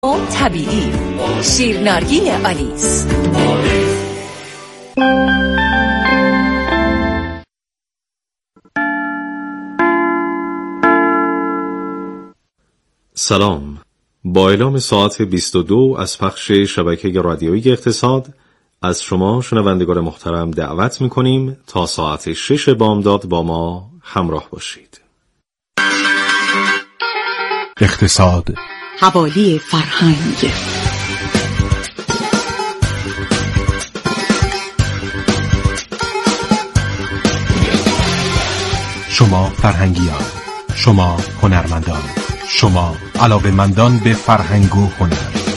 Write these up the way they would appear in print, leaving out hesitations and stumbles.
طبیعی شیرنارگین آلیس. سلام. با اعلام ساعت 22 از پخش شبکه رادیویی اقتصاد از شما شنوندگان محترم دعوت می‌کنیم تا ساعت 6 بامداد با ما همراه باشید. اقتصاد حوالی فرهنگ. شما فرهنگیان، شما هنرمندان، شما علاقه‌مندان به فرهنگ و هنر.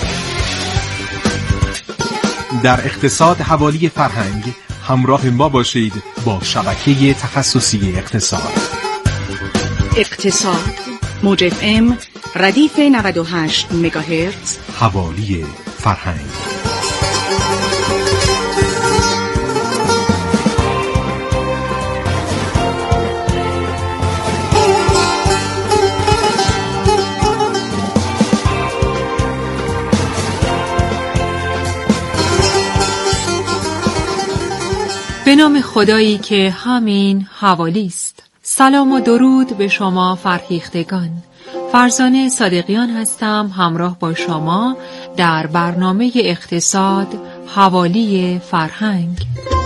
در اقتصاد حوالی فرهنگ همراه ما باشید با شبکه تخصصی اقتصاد. اقتصاد موج FM ردیف 98 مگاهرتز. حوالی فرهنگ. به نام خدایی که همین حوالی است. سلام و درود به شما فرهیختگان. فرزانه صادقیان هستم، همراه با شما در برنامه اقتصاد حوالی فرهنگ.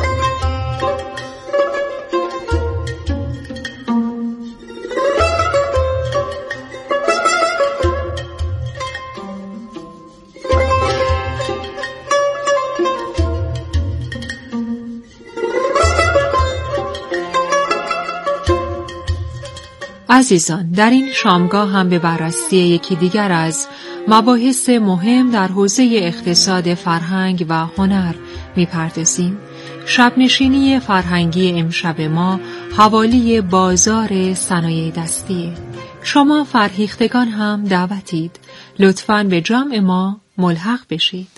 عزیزان، در این شامگاه هم به بررسی یکی دیگر از مباحث مهم در حوزه اقتصاد فرهنگ و هنر می‌پردازیم. شب‌نشینی فرهنگی امشب ما حوالی بازار صنایع دستی. شما فرهیختگان هم دعوتید. لطفاً به جمع ما ملحق بشید.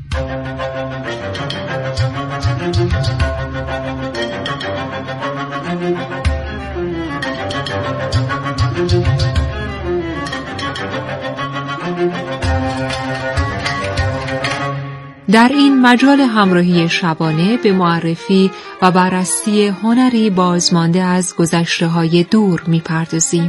در این مجال همراهی شبانه به معرفی و بررسی هنری بازمانده از گذشته‌های دور می‌پردازیم.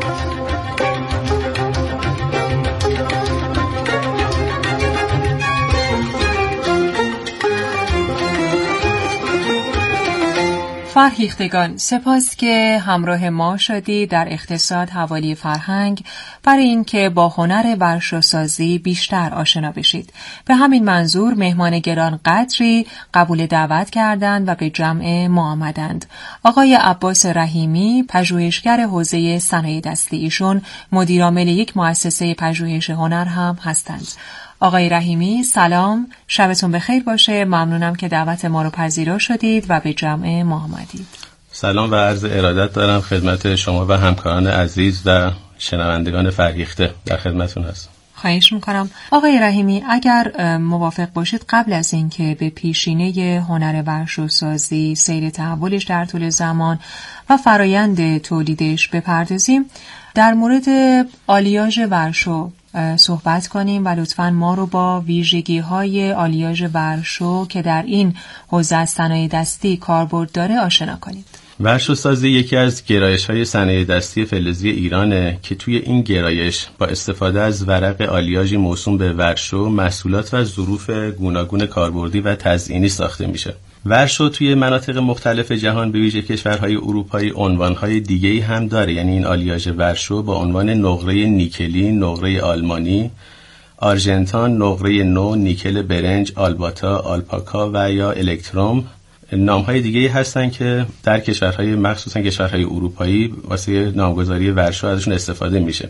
فرهیختگان، سپاس که همراه ما شدید در اقتصاد حوالی فرهنگ برای اینکه با هنر ورشوسازی بیشتر آشنا بشید. به همین منظور مهمان گران قدری قبول دعوت کردند و به جمع ما آمدند. آقای عباس رحیمی، پژوهشگر حوزه صنایع دستی، ایشون مدیر عامل یک مؤسسه پژوهش هنر هم هستند. آقای رحیمی سلام، شبتون بخیر باشه. ممنونم که دعوت ما رو پذیرا شدید و به جمع ما آمدید. سلام و عرض ارادت دارم خدمت شما و همکاران عزیز و شنوندگان فرهیخته. در خدمتون هستم. خواهش میکنم. آقای رحیمی، اگر موافق باشید قبل از اینکه به پیشینه هنر ورشوسازی، سیر تحولش در طول زمان و فرایند تولیدش بپردازیم، در مورد آلیاژ ورشو صحبت کنیم و لطفاً ما رو با ویژگی‌های آلیاژ ورشو که در این حوزه از صنایع دستی کاربرد داره آشنا کنید. ورشوسازی یکی از گرایش‌های صنایع دستی فلزی ایرانه که توی این گرایش با استفاده از ورق آلیاژی موسوم به ورشو محصولات و ظروف گوناگون کاربردی و تزئینی ساخته میشه. ورشو توی مناطق مختلف جهان به ویژه کشورهای اروپایی عنوانهای دیگه‌ای هم داره. یعنی این آلیاژ ورشو با عنوان نقره نیکلی، نقره آلمانی، آرژنتان، نقره نو، نیکل برنج، آلباتا، آلپاکا و یا الکتروم نام‌های دیگه‌ای هستن که در کشورهای مخصوصا کشورهای اروپایی واسه نامگذاری ورشو ازشون استفاده میشه.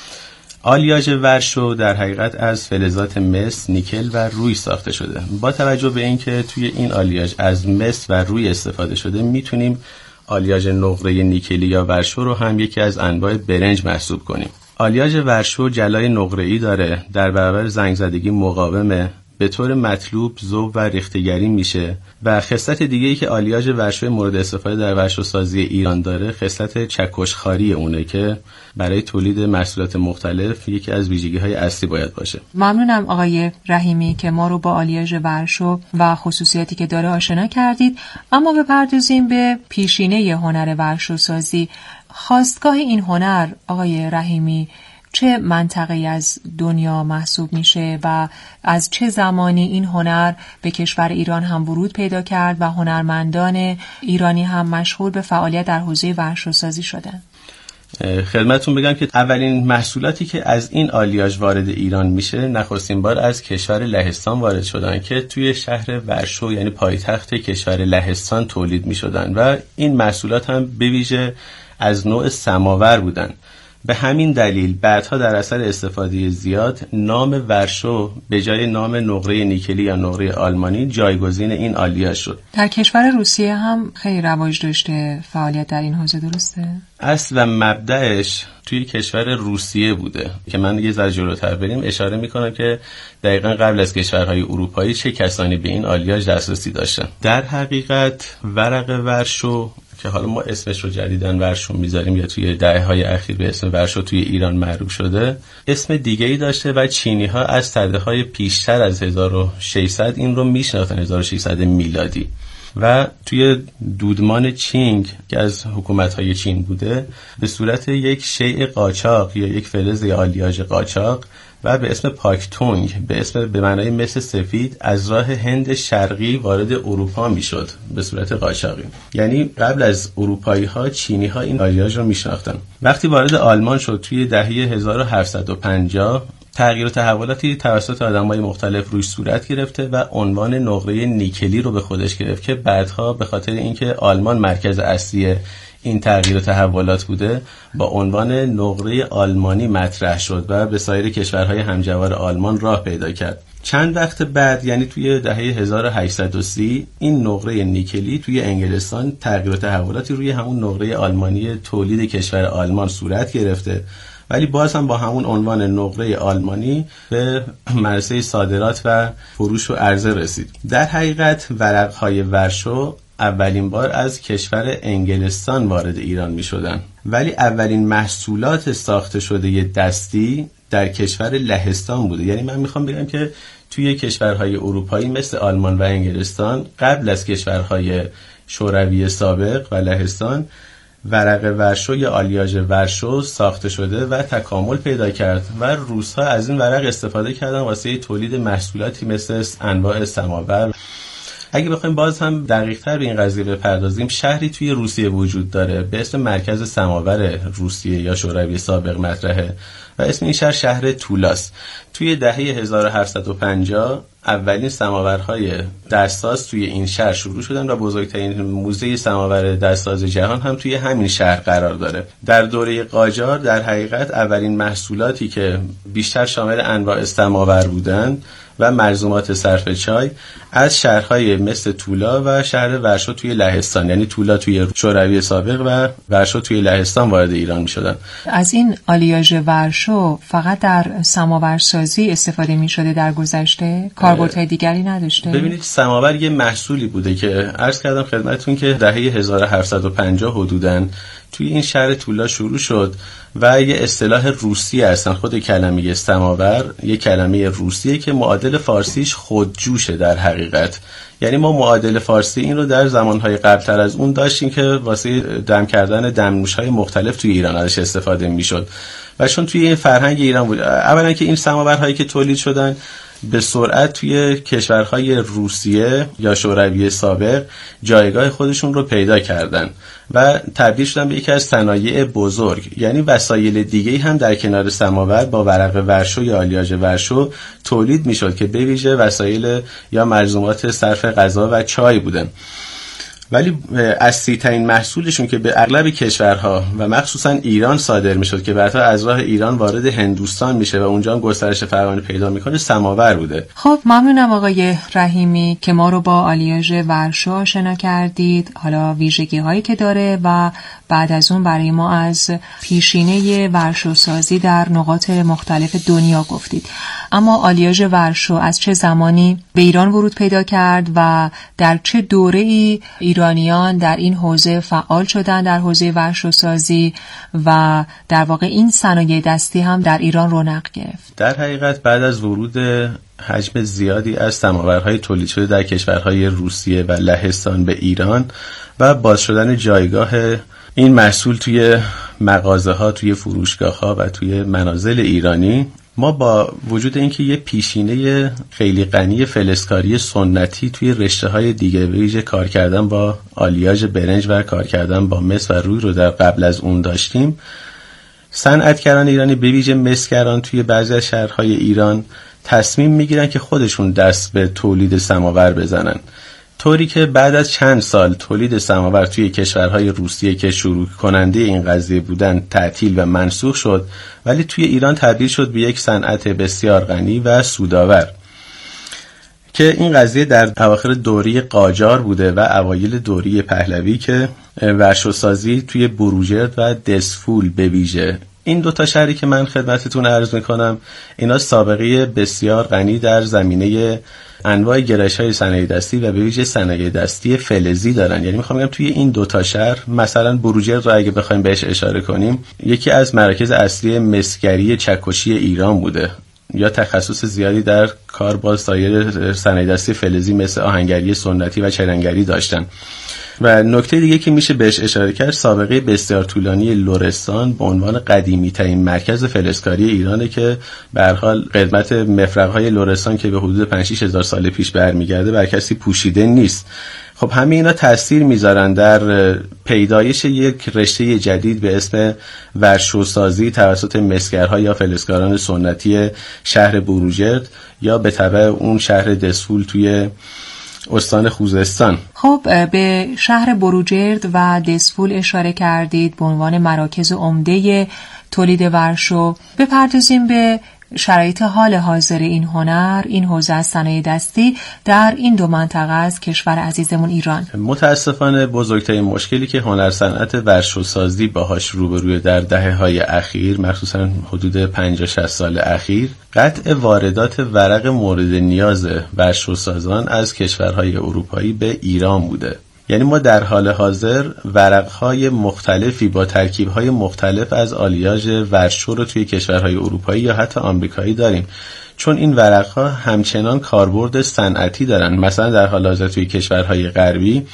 آلیاژ ورشو در حقیقت از فلزات مس، نیکل و روی ساخته شده. با توجه به اینکه توی این آلیاژ از مس و روی استفاده شده، میتونیم آلیاژ نقره نیکلی یا ورشو رو هم یکی از انواع برنج محسوب کنیم. آلیاژ ورشو جلای نقره‌ای داره، در برابر زنگ‌زدگی مقاومه، به طور مطلوب ذوب و ریختگری میشه. و خصلت دیگه‌ای که آلیاژ ورشو مورد استفاده در ورشوسازی ایران داره خصلت چکشخواری اونه که برای تولید محصولات مختلف یکی از ویژگی‌های اصلی باید باشه. ممنونم آقای رحیمی که ما رو با آلیاژ ورشو و خصوصیاتی که داره آشنا کردید. اما بپردازیم به پیشینه هنر ورشوسازی. خاستگاه این هنر آقای رحیمی چه منطقه‌ای از دنیا محسوب میشه و از چه زمانی این هنر به کشور ایران هم ورود پیدا کرد و هنرمندان ایرانی هم مشغول به فعالیت در حوزه ورشوسازی شدن؟ خدمتتون بگم که اولین محصولاتی که از این آلیاژ وارد ایران میشه نخستین بار از کشور لهستان وارد شدن که توی شهر ورشو یعنی پایتخت کشور لهستان تولید میشدن و این محصولات هم به ویژه از نوع سماور بودن. به همین دلیل بعدها در اثر استفاده زیاد نام ورشو به جای نام نقره نیکلی یا نقره آلمانی جایگزین این آلیاژ شد. در کشور روسیه هم خیلی رواج داشته فعالیت در این حوزه، درسته؟ اصل و مبدأش توی کشور روسیه بوده که من یه ذره جلوتر بریم اشاره میکنم که دقیقاً قبل از کشورهای اروپایی چه کسانی به این آلیاژ دسترسی داشتن. در حقیقت ورق ورشو که حالا ما اسمش رو جدیداً ورشو میذاریم یا توی دهه‌های اخیر به اسم ورشو توی ایران معروف شده، اسم دیگه‌ای داشته و چینی‌ها از سده‌های پیشتر از 1600 این رو میشناختن، 1600 میلادی. و توی دودمان چینگ که از حکومت‌های چین بوده به صورت یک شیء قاچاق یا یک فلز یا آلیاژ قاچاق و به اسم پاکتونگ به معنای مس سفید از راه هند شرقی وارد اروپا میشد به صورت قاچاقی. یعنی قبل از اروپایی‌ها چینی‌ها این آلیاژ رو میشناختن. وقتی وارد آلمان شد توی دهه 1750 تغییر و تحولاتی توسط آدم‌های مختلف روش صورت گرفته و عنوان نقره نیکلی رو به خودش گرفت که بعدها به خاطر اینکه آلمان مرکز اصلی این تغییر و تحولات بوده با عنوان نقره آلمانی مطرح شد و به سایر کشورهای همجوار آلمان راه پیدا کرد. چند وقت بعد یعنی توی دهه 1830 این نقره نیکلی توی انگلستان تغییر و تحولاتی روی همون نقره آلمانی تولید کشور آلمان صورت گرفته، ولی باز هم با همون عنوان نقره آلمانی به مرحله صادرات و فروش و عرضه رسید. در حقیقت ورق‌های ورشو اولین بار از کشور انگلستان وارد ایران می شدن، ولی اولین محصولات ساخته شده دستی در کشور لهستان بوده. یعنی من میخوام بگم که توی کشورهای اروپایی مثل آلمان و انگلستان قبل از کشورهای شوروی سابق و لهستان ورق ورشو یا آلیاژ ورشو ساخته شده و تکامل پیدا کرد و روس‌ها از این ورق استفاده کردن واسه تولید محصولاتی مثل انواع سماور. اگه بخوایم باز هم دقیق‌تر به این قضیه بپردازیم، شهری توی روسیه وجود داره به اسم مرکز سماور روسیه یا شوروی سابق مطرحه و اسم این شهر تولاست. توی دهه 1750 اولین سماورهای دستساز توی این شهر شروع شدن و بزرگترین موزه سماور دستساز جهان هم توی همین شهر قرار داره. در دوره قاجار در حقیقت اولین محصولاتی که بیشتر شامل انواع سماور بودن و ملزومات صرف چای از شهرهای مثل تولا و شهر ورشو توی لهستان، یعنی تولا توی شوروی سابق و ورشو توی لهستان وارد ایران می شدن. از این آلیاژ ورشو فقط در سماورسازی استفاده می شده در گذشته؟ کاربردهای دیگری نداشته؟ ببینید سماور یه محصولی بوده که عرض کردم خدمتتون که دهه 1750 حدوداً توی این شهر تولا شروع شد و یه اصطلاح روسی هستن. خود کلمه سماور یه کلمه روسیه که معادل فارسیش خودجوشه در حقیقت. یعنی ما معادل فارسی این رو در زمانهای قبلتر از اون داشتیم که واسه دم کردن دمنوش‌های مختلف توی ایران ازش استفاده میشد و چون توی این فرهنگ ایران بود اولا که این سماورهایی که تولید شدن به سرعت توی کشورهای روسیه یا شوروی سابق جایگاه خودشون رو پیدا کردن و تبدیل شدن به یکی از صنایع بزرگ. یعنی وسایل دیگه‌ای هم در کنار سماور با ورق ورشو یا آلیاژ ورشو تولید میشد که به ویژه وسایل یا ملزومات صرف غذا و چای بودن. ولی اصلی ترین محصولشون که به اغلب کشورها و مخصوصا ایران صادر میشد که بعدا از راه ایران وارد هندوستان میشه و اونجا هم گسترش فراوانی پیدا میکنه، سماور بوده. خب ممنونم آقای رحیمی که ما رو با آلیاژ ورشو آشنا کردید، حالا ویژگی هایی که داره و بعد از اون برای ما از پیشینه ورشو سازی در نقاط مختلف دنیا گفتید. اما آلیاژ ورشو از چه زمانی به ایران ورود پیدا کرد و در چه دوره‌ای ایرانیان در این حوزه فعال شدن در حوزه ورشو سازی و در واقع این صنایع دستی هم در ایران رونق گرفت؟ در حقیقت بعد از ورود حجم زیادی از سماورهای تولید شده در کشورهای روسیه و لهستان به ایران و باز شدن جایگاه این محصول توی مغازه‌ها، توی فروشگاه‌ها و توی منازل ایرانی، ما با وجود اینکه یه پیشینه خیلی غنی فلزکاری سنتی توی رشته‌های دیگه ویژه کار کردن با آلیاژ برنج و کار کردن با مس و روی رو در قبل از اون داشتیم، صنعتگران ایرانی به ویژه مسگران توی بعضی از شهرهای ایران تصمیم میگیرن که خودشون دست به تولید سماور بزنن، طوری که بعد از چند سال تولید سماور توی کشورهای روسیه که شروع کننده این قضیه بودن تعطیل و منسوخ شد، ولی توی ایران تبدیل شد به یک صنعت بسیار غنی و سودآور که این قضیه در اواخر دوره قاجار بوده و اوایل دوره پهلوی که ورشوسازی توی بروجرد و دسفول به ویژه، این دوتا شهری که من خدمتتون عرض میکنم، اینا سابقه بسیار غنی در زمینه انواع گرایش‌های صنایع دستی و به ویژه صنایع دستی فلزی دارن. یعنی میخوام بگم توی این دوتا شهر، مثلا بروجرد رو اگه بخوایم بهش اشاره کنیم، یکی از مراکز اصلی مسگری چکشی ایران بوده یا تخصص زیادی در کار با سایر صنایع دستی فلزی مثل آهنگری سنتی و چرنگری داشتن. و نکته دیگه که میشه بهش اشاره کرد، سابقه بسیار طولانی لرستان به عنوان قدیمی ترین مرکز فلزکاری ایرانه که به هر حال قدمت مفرق‌های لرستان که به حدود 5-6 هزار سال پیش برمیگرده بر کسی پوشیده نیست. خب همه اینا تاثیر میذارن در پیدایش یک رشته جدید به اسم ورشوسازی توسط مسگرها یا فلزکاران سنتی شهر بروجرد یا به تبع اون شهر دسفول توی استان خوزستان. خب به شهر بروجرد و دسفول اشاره کردید به عنوان مراکز عمده تولید ورشو. بپردازیم به شرایط حال حاضر این هنر، این حوزه از صنایع دستی در این دو منطقه از کشور عزیزمون ایران. متاسفانه بزرگترین مشکلی که هنر صنعت ورشوسازی باهاش روبروی در دهه‌های اخیر، مخصوصا حدود 50-60 سال اخیر، قطع واردات ورق مورد نیاز ورشوسازان از کشورهای اروپایی به ایران بوده. یعنی ما در حال حاضر ورق‌های مختلفی با ترکیب‌های مختلف از آلیاژ ورشو رو توی کشورهای اروپایی یا حتی آمریکایی داریم، چون این ورق‌ها همچنان کاربرد صنعتی دارن. مثلا در حال حاضر توی کشورهای غربی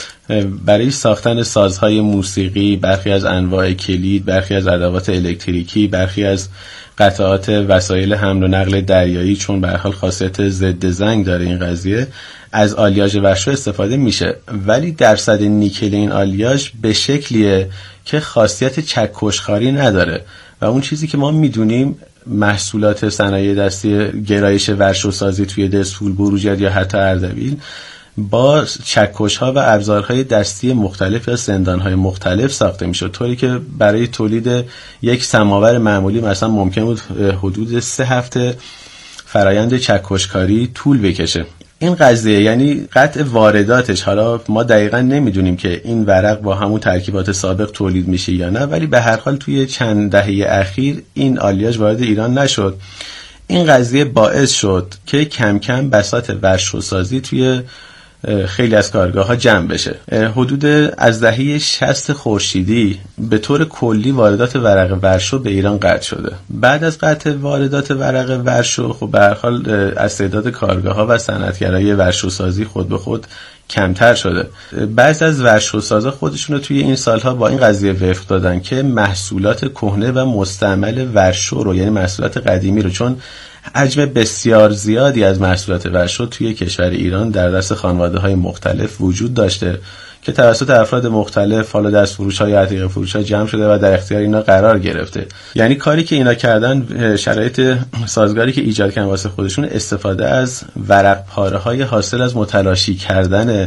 برای ساختن سازهای موسیقی، برخی از انواع کلید، برخی از ادوات الکتریکی، برخی از قطعات وسایل حمل و نقل دریایی، چون به هر حال خاصیت ضد زنگ داره این قضیه، از آلیاژ ورشو استفاده میشه، ولی درصد نیکل این آلیاژ به شکلیه که خاصیت چکشخواری نداره و اون چیزی که ما میدونیم محصولات صنایع دستی گرایش ورشوسازی توی دسفول، بروجرد یا حتی اردبیل با چکش‌ها و ابزارهای دستی مختلف یا سندان‌های مختلف ساخته میشد، طوری که برای تولید یک سماور معمولی مثلا ممکن بود حدود 3 هفته فرایند چکشکاری طول بکشه. این قضیه یعنی قطع وارداتش، حالا ما دقیقاً نمیدونیم که این ورق با همون ترکیبات سابق تولید میشه یا نه، ولی به هر حال توی چند دهه اخیر این آلیاژ وارد ایران نشد. این قضیه باعث شد که کم کم بساط ورشوسازی توی خیلی از کارگاه‌ها جمع بشه. حدود از دهه 60 خورشیدی به طور کلی واردات ورق ورشو به ایران قطع شده. بعد از قطع واردات ورق ورشو خب به هر حال از تعداد کارگاه‌ها و صنعتگرای ورشوسازی خود به خود کمتر شده. بعضی از ورشوسازا خودشون رو توی این سالها با این قضیه وفق دادن که محصولات کهنه و مستعمل ورشو رو، یعنی محصولات قدیمی رو، چون حجم بسیار زیادی از محصولات ورشو توی کشور ایران در دست خانواده‌های مختلف وجود داشته که توسط افراد مختلف حالا دست فروش‌ها یا عتیقه فروش‌ها جمع شده و در اختیار اینا قرار گرفته. یعنی کاری که اینا کردن، شرایط سازگاری که ایجاد کردن واسه خودشون، استفاده از ورق پاره‌های حاصل از متلاشی کردن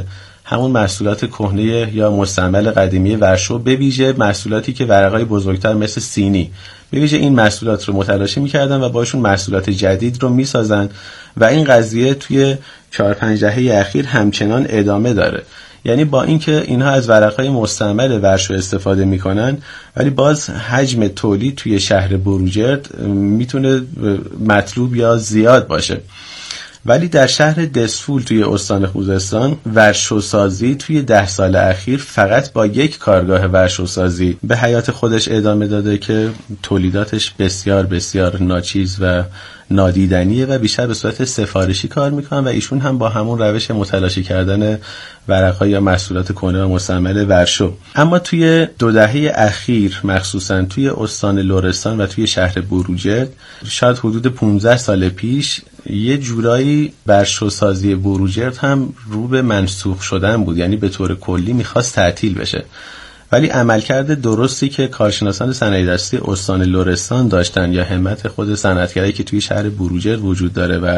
همون محصولات کهنه یا مستعمل قدیمی ورشو، به ویژه محصولاتی که ورقای بزرگتر مثل سینی، به ویژه این محصولات رو متلاشی می‌کردن و باشون محصولات جدید رو می‌سازن و این قضیه توی 4-5 دهه اخیر همچنان ادامه داره. یعنی با اینکه اینها از ورقای مستعمل ورشو استفاده میکنن، ولی باز حجم تولید توی شهر بروجرد میتونه مطلوب یا زیاد باشه. ولی در شهر دسفول توی استان خوزستان ورشوسازی توی 10 سال اخیر فقط با یک کارگاه ورشوسازی به حیات خودش ادامه داده که تولیداتش بسیار بسیار ناچیز و نادیدنیه و بیشتر به صورت سفارشی کار میکنن و ایشون هم با همون روش متلاشی کردن ورق‌ها یا محصولات کهنه و مستعمل ورشو. اما توی 2 دهه اخیر مخصوصا توی استان لرستان و توی شهر بروجرد، شاید حدود 15 سال پیش، یه جورایی ورشوسازی بروجرد هم رو به منسوخ شدن بود، یعنی به طور کلی میخواست تعطیل بشه. ولی عملکرد درستی که کارشناسان صنایع دستی استان لرستان داشتن یا همت خود صنعتگرایی که توی شهر بروجرد وجود داره و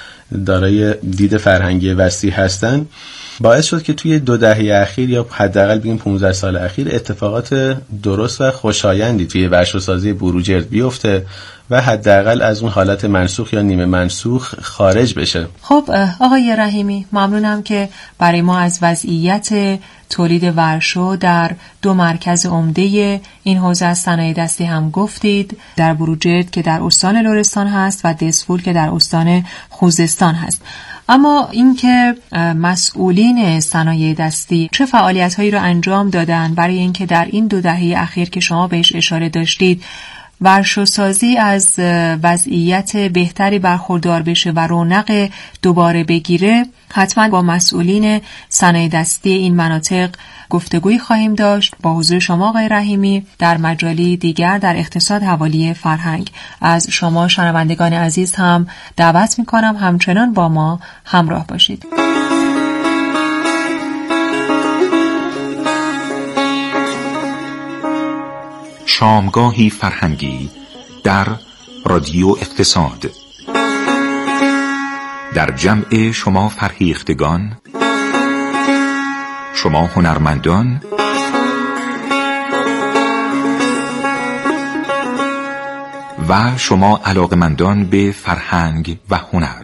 دارای دید فرهنگی وسیع هستن، باعث شد که توی 2 دهه اخیر یا حداقل بگیم 15 سال اخیر اتفاقات درست و خوشایندی توی ورشوسازی بروجرد بیفته و حداقل از اون حالت منسوخ یا نیمه منسوخ خارج بشه. خب آقای رحیمی، ممنونم که برای ما از وضعیت تولید ورشو در 2 مرکز عمده این حوزه از صنایع دستی هم گفتید، در بروجرد که در استان لرستان هست و دسفول که در استان خوزستان هست. اما اینکه مسئولین صنایع دستی چه فعالیت‌هایی رو انجام دادن برای اینکه در این 2 دهه اخیر که شما بهش اشاره داشتید ورشوسازی از وضعیت بهتری برخوردار بشه و رونق دوباره بگیره، حتما با مسئولین صنایع دستی این مناطق گفتگویی خواهیم داشت. با حضور شما آقای رحیمی در مجالی دیگر در اقتصاد حوالی فرهنگ. از شما شنوندگان عزیز هم دعوت می‌کنم همچنان با ما همراه باشید. شامگاهی فرهنگی در رادیو اقتصاد، در جمع شما فرهیختگان، شما هنرمندان و شما علاقمندان به فرهنگ و هنر.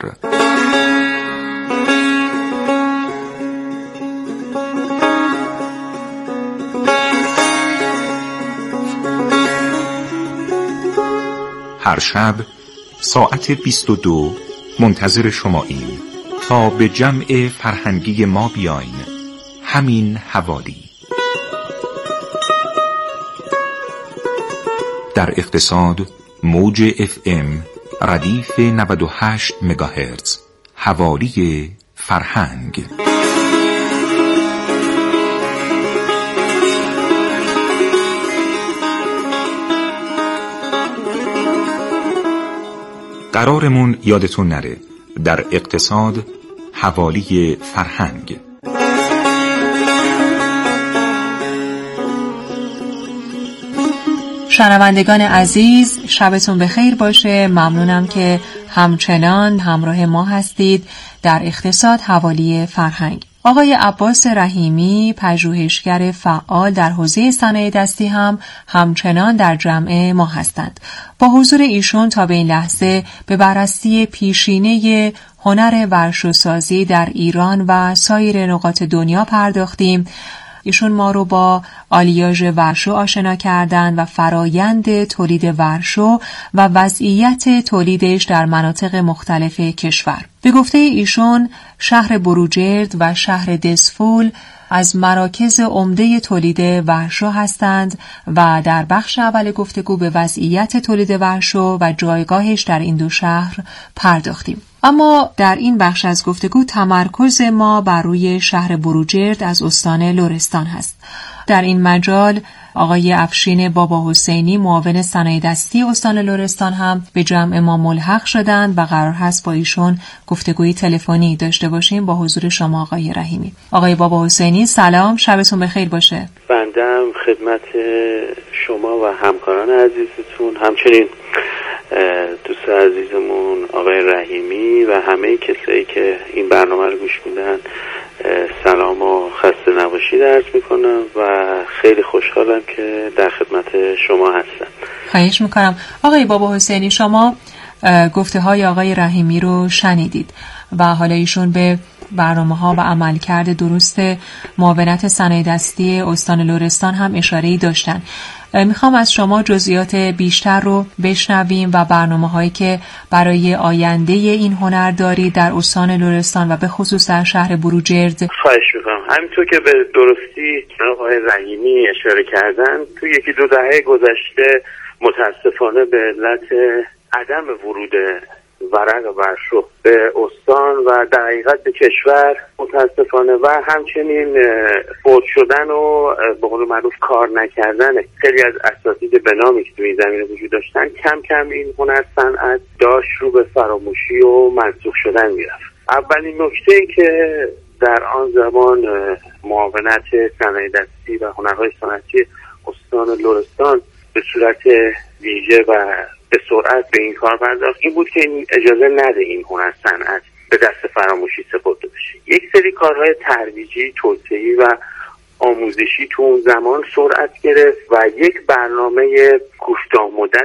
هر شب ساعت 22 منتظر شماییم تا به جمع فرهنگی ما بیاین. همین حوالی. در اقتصاد موج FM ردیف 98 مگاهرتز. حوالی فرهنگ. قرارمون یادتون نره، در اقتصاد حوالی فرهنگ. شنوندگان عزیز، شبتون بخیر باشه. ممنونم که همچنان همراه ما هستید در اقتصاد حوالی فرهنگ. آقای عباس رحیمی، پژوهشگر فعال در حوزه صنایع دستی هم همچنان در جمع ما هستند. با حضور ایشون تا به این لحظه به بررسی پیشینه هنر ورشوسازی در ایران و سایر نقاط دنیا پرداختیم. ایشون ما رو با آلیاژ ورشو آشنا کردن و فرایند تولید ورشو و وضعیت تولیدش در مناطق مختلف کشور. به گفته ایشون شهر بروجرد و شهر دسفول از مراکز عمده تولید ورشو هستند و در بخش اول گفتگو به وضعیت تولید ورشو و جایگاهش در این 2 شهر پرداختیم. اما در این بخش از گفتگو تمرکز ما بر روی شهر بروجرد از استان لرستان هست. در این مجال آقای افشین بابا حسینی، معاون صنایع دستی استان لرستان هم به جمع ما ملحق شدند و قرار هست با ایشون گفتگوی تلفنی داشته باشیم. با حضور شما آقای رحیمی. آقای بابا حسینی سلام، شبتون بخیر باشه. بنده هم خدمت شما و همکاران عزیزتون، همچنین دوست عزیزمون آقای رحیمی و همه کسایی که این برنامه رو گوش میدن سلام و خسته نباشید عرض میکنم و خیلی خوشحالم که در خدمت شما هستم. خواهش میکنم. آقای بابا حسینی، شما گفته های آقای رحیمی رو شنیدید و حالا ایشون به برنامه‌ها و عملکرد درست معاونت صنایع دستی استان لرستان هم اشاره‌ای داشتن. میخوام از شما جزئیات بیشتر رو بشنویم و برنامه‌هایی که برای آینده این هنر دارید در استان لرستان و به خصوص در شهر بروجرد. خواهش میکنم. همینطور که به درستی آقای رحیمی اشاره کردن، تو یکی دو دهه گذشته متاسفانه به علت عدم ورود ورق ورشو به استان و در حقیقت به کشور متاسفانه و همچنین فوت شدن و به قول معروف کار نکردن خیلی از اساتید به نامی که تو این زمینه وجود داشتن، کم کم این هنر صنعت داشت رو به فراموشی و منسوخ شدن میرفت. اولین نکته ای که در آن زمان معاونت صنایع دستی و هنرهای سنتی استان لرستان به صورت ویژه و به سرعت به این کار پرداخت این بود که اجازه نده این هنر صنعت به دست فراموشی سپرده بشه. یک سری کارهای ترویجی، توسعه‌ای و آموزشی تو اون زمان سرعت گرفت و یک برنامه کوتاه مدت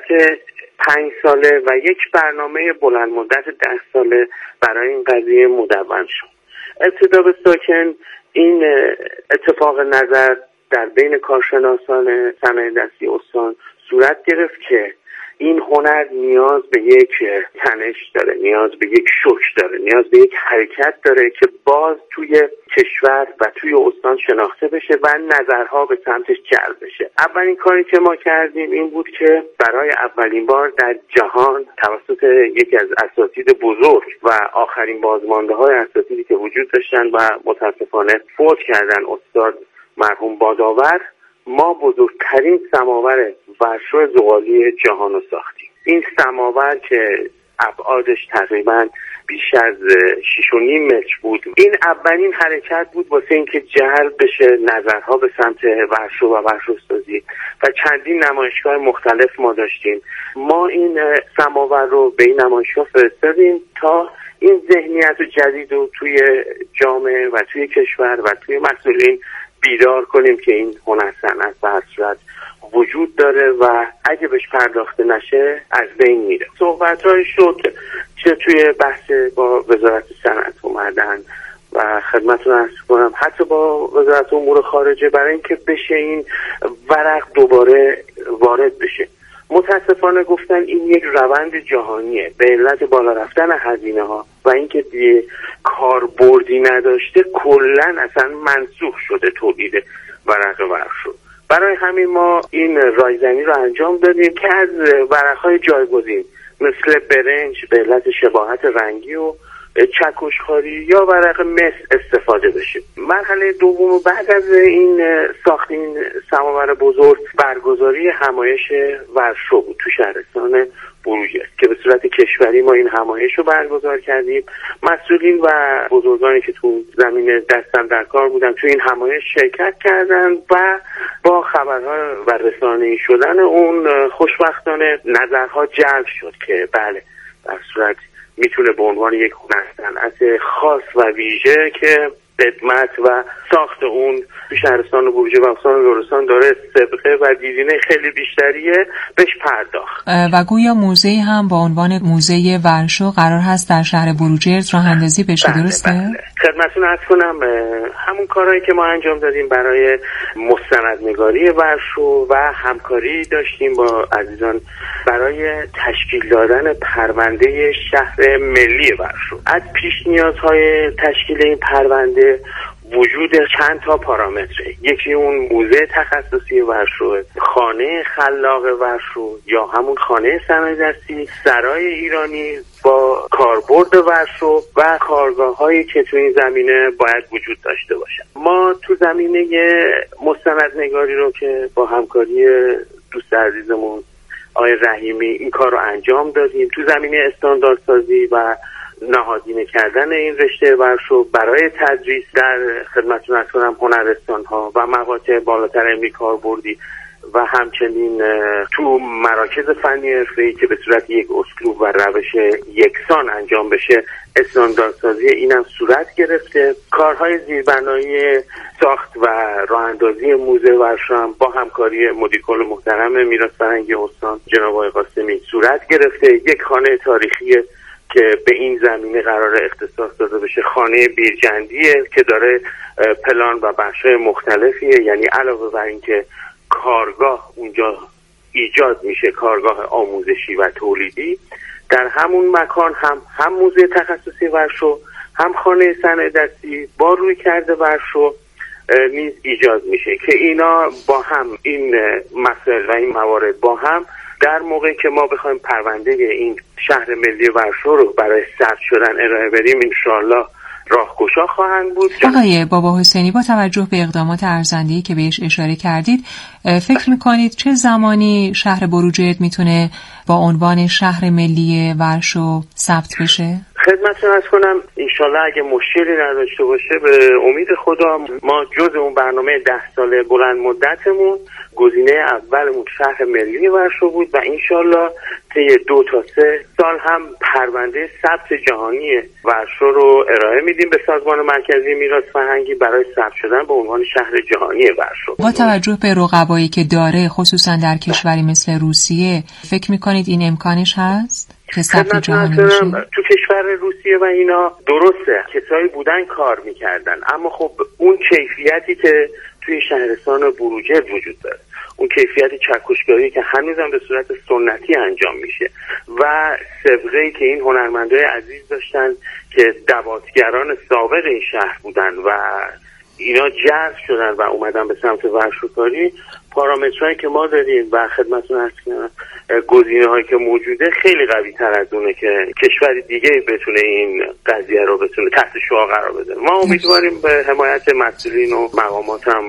5 ساله و یک برنامه بلند مدت 10 ساله برای این قضیه مدون شد. ابتدا به ساکن این اتفاق نظر در بین کارشناسان صنایع دستی استان صورت گرفت که این هنر نیاز به یک تنش داره، نیاز به یک شوک داره، نیاز به یک حرکت داره که باز توی کشور و توی استان شناخته بشه و نظرها به سمتش جلب بشه. اولین کاری که ما کردیم این بود که برای اولین بار در جهان توسط یکی از اساتید بزرگ و آخرین بازمانده های اساتیدی که وجود داشتن و متاسفانه فوت کردن، استاد مرحوم باداور، ما بزرگترین سماور ورشو زغالی جهان رو ساختیم. این سماور که ابعادش تقریبا بیش از 6.5 متر بود، این اولین حرکت بود واسه اینکه جلب بشه نظرها به سمت ورشو و ورشوسازی و چندین نمایشگاه مختلف ما داشتیم. ما این سماور رو به این نمایشگاه فرستادیم تا این ذهنیت جدید رو توی جامعه و توی کشور و توی مسئولین بیدار کنیم که این هنر صنعت به هر صورت وجود داره و اگه بهش پرداخته نشه از بین میره. صحبت‌های شد چه توی بحث با وزارت صنعت اومدن و خدمتتون عرض کنم حتی با وزارت امور خارجه برای اینکه بشه این ورق دوباره وارد بشه. متاسفانه گفتن این یک روند جهانیه به علت بالا رفتن هزینه ها و اینکه دیگه کاربردی نداشته کلا اصلا منسوخ شده تولید ورق ورشو. برای همین ما این رایزنی رو انجام دادیم که از ورق‌های جایگزین مثل برنج به علت شباهت رنگی و چکشخاری یا ورق مس استفاده بشه. مرحله دوم بعد از این ساختین سماور بزرگ برگزاری همایش ورشو بود تو شهرستان بروجرد که به صورت کشوری ما این همایش رو برگزار کردیم. مسئولین و بزرگانی که تو زمین دستم در کار بودن تو این همایش شرکت کردن و با خبرها و رسانه‌ای شدن اون خوشبختانه نظرها جلب شد که بله در صورت میتونه به عنوان یک هنر صنعت خاص و ویژه که خدمت و ساخت اون تو شهرستان بروجرد و استان لرستان داره سابقه و دیدینه خیلی بیشتریه بهش پرداخت. و گویا موزه هم با عنوان موزه ورشو قرار هست در شهر بروجرد راه اندازی بشه. بله، درسته؟ بله. خدمتتون عرض کنم همون کارهایی که ما انجام دادیم برای مستندنگاری ورشو و همکاری داشتیم با عزیزان برای تشکیل دادن پرونده شهر ملی ورشو. از پیش نیازهای تشکیل این پرونده وجود چند تا پارامتره. یکی اون موزه تخصصی ورشو، خانه خلاق ورشو یا همون خانه صنایع دستی، سرای ایرانی با کاربرد ورشو و کارگاه‌هایی که تو این زمینه باید وجود داشته باشن. ما تو زمینه مستندنگاری رو که با همکاری دوست عزیزمون آقای رحیمی این کار رو انجام دادیم. تو زمینه استانداردسازی و نهادینه کردن این رشته ورشو برای تدریس در خدمتتون عرض کنم هنرستان‌ها و مقاطع بالاتر علمی کاربردی و همچنین تو مراکز فنی حرفه‌ای که به صورت یک اسلوب و روش یکسان انجام بشه استانداردسازی اینم صورت گرفته. کارهای زیربنایی ساخت و راه‌اندازی موزه ورشو با همکاری مدیر کل محترم میراث فرهنگی استان جناب آقای قاسمی صورت گرفته. یک خانه تاریخی که به این زمینه قرار اختصاص داده بشه خانه بیرجندیه که داره پلان و بخش‌های مختلفیه، یعنی علاوه بر این که کارگاه اونجا ایجاد میشه، کارگاه آموزشی و تولیدی، در همون مکان هم موزه تخصصی ورشو، هم خانه صنایع دستی با روی کرده ورشو نیز ایجاد میشه که اینا با هم این مسائل و این موارد با هم در موقعی که ما بخوایم پرونده این شهر ملی ورشو رو برای ثبت شدن ارائه بدیم انشاءالله راهگشا خواهند بود. آقای بابا حسینی، با توجه به اقدامات ارزنده‌ای که بهش اشاره کردید، فکر میکنید چه زمانی شهر بروجرد میتونه با عنوان شهر ملی ورشو ثبت بشه؟ خدمتتون عرض کنم انشالله اگه مشکلی نداشته باشه به امید خدا ما جز اون برنامه 10 ساله بلند مدتمون گزینه اولمون شهر ملی ورشو بود و انشالله طی 2 تا 3 سال هم پرونده ثبت جهانی ورشو رو ارائه میدیم به سازمان مرکزی میراث فرهنگی برای ثبت شدن به عنوان شهر جهانی ورشو. با توجه به رقبایی که داره خصوصا در کشوری مثل روسیه، فکر میکنید این امکانش هست که ثبت جهانی بشه؟ تو کشور روسیه و اینا درسته کسایی بودن کار میکردن، اما خب اون کیفیتی که توی شهرستان بروجرد وجود داره، اون کیفیت چکشکاری که هنوزم به صورت سنتی انجام میشه و سابقه‌ای که این هنرمندای عزیز داشتن که دواتگران سابق این شهر بودن و اینا جذب شدن و اومدن به سمت ورشوکاری، پارامترهایی که ما داریم و خدمتتون عرض کنم گزینه‌هایی که موجوده خیلی قوی‌تر از اونه که کشور دیگه بتونه این قضیه رو بتونه تحت شعاع قرار بده. ما امیدواریم به حمایت مسئولین و مقامات هم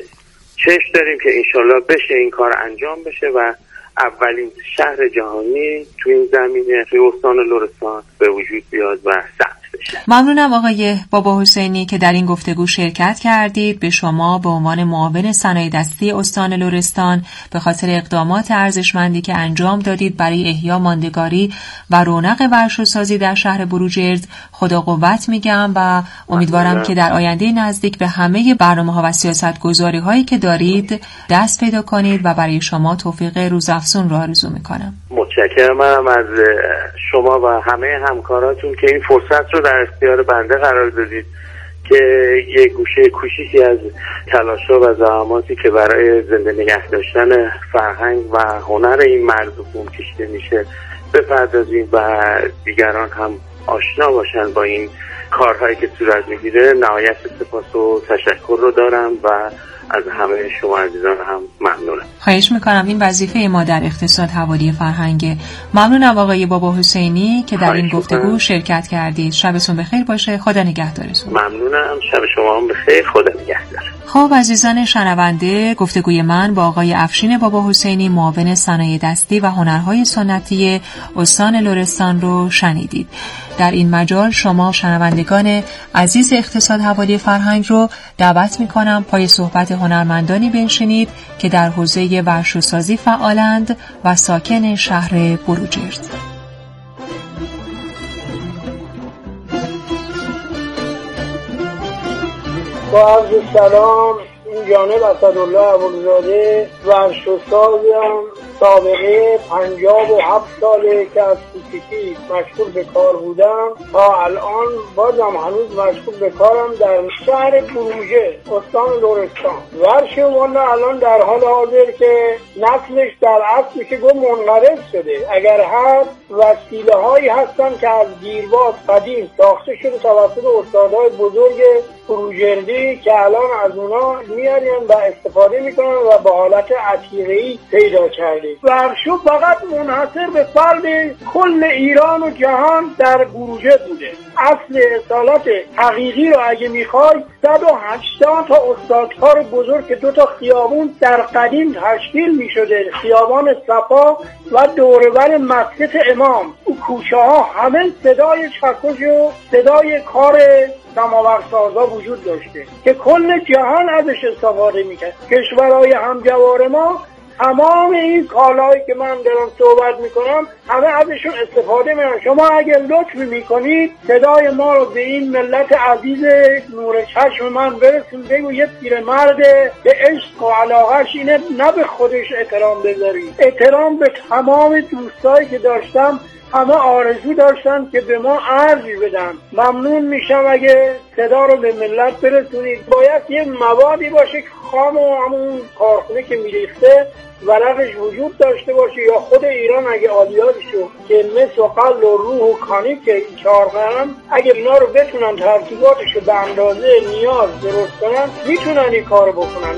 چشم داریم که انشالله بشه این کار انجام بشه و اولین شهر جهانی تو این زمینه توی استان لرستان به وجود بیاد و ثبت بشه. ممنونم آقای بابا حسینی که در این گفتگو شرکت کردید. به شما به عنوان معاون صنایع دستی استان لرستان به خاطر اقدامات ارزشمندی که انجام دادید برای احیا ماندگاری و رونق ورشوسازی در شهر بروجرد خدا قوت میگم و امیدوارم که در آینده نزدیک به همه برنامه‌ها و سیاست‌گذاری‌هایی که دارید دست پیدا کنید و برای شما توفیق روزافزون رو آرزو میکنم. متشکرم از شما و همه همکاراتون که این فرصت رو در اختیار بنده قرار دادید که یه گوشه کوچیکی از تلاش‌ها و زحماتی که برای زنده نگه داشتن فرهنگ و هنر این مرزبون کشیده میشه بپردازیم و دیگران هم آشنا باشن با این کارهایی که صورت میگیره. نهایت سپاس و تشکر رو دارم و از همه شما عزیزان هم ممنونم. خواهش میکنم. این وظیفه ما در اقتصاد حوالی فرهنگ. ممنونم آقای بابا حسینی که در این گفتگو شرکت کردید. شبتون بخیر باشه. خدا نگهدارتون. ممنونم. شب شما هم بخیر. خدا نگهدار. خب عزیزان شنونده، گفتگوی من با آقای افشین بابا حسینی معاون صنایع دستی و هنرهای سنتی استان لرستان رو شنیدید. در این مجال شما شنوندگان عزیز اقتصاد حوالی فرهنگ رو دعوت می‌کنم پای صحبت هنرمندانی بنشینید که در حوزه ورشوسازی فعالند و ساکن شهر بروجرد. با عرض سلام، این جانب اسدالله ابوالزاده ورشوسازم. سابقه 57 ساله که از کوچیکی مشغول به کار بودم تا الان بازم هنوز مشغول به کارم در شهر بروجرد استان لرستان. ورشو والا الان در حال حاضر که نسلش در اصل میشه گفت منقرض شده، اگر هر وسیله هایی هستن که از دیرباز قدیم ساخته شده توسط استادای بزرگ بروجردی که الان از اونا میاریم و استفاده میکنن و به حالت عتیقه‌ای پیدا کرده. ورشو فقط منحصر به فرد کل ایران و جهان در بروجرد بوده. اصل اصالت حقیقی رو اگه میخوای 180 تا استادکار بزرگ که 2 تا خیابون در قدیم تشکیل میشده، خیابان صفا و دوربر مسجد امام، او کوچه ها همه صدای چکش و صدای کار سماورسازا وجود داشته که کل جهان ازش استفاده میکرد. کشورهای همجوار ما تمام این کالایی که من دارم صحبت میکنم همه ازشون استفاده میکنم. شما اگر لطف میکنید صدای ما رو به این ملت عزیز نور چشم من برسون، بگو یه پیرمرد به عشق و علاقهش اینه نه به خودش احترام بذارید، احترام به تمام دوستایی که داشتم، همه آرزو داشتن که به ما ارزی بدن. ممنون میشم اگه صدا رو به ملت برسونید. باید یه موادی باشه که خام و همون کارخونه که میریخته ورقش وجود داشته باشه، یا خود ایران اگه آلیاتشو که مس و قل و روح و کانیک که این چارقرم اگه اینا رو بتونن ترکیباتشو به اندازه نیاز درست کنن میتونن این کار بکنن.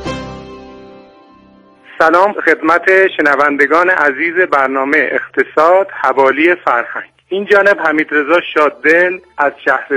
سلام خدمت شنوندگان عزیز برنامه اقتصاد حوالی فرهنگ. این جانب حمیدرضا شاددل از شهر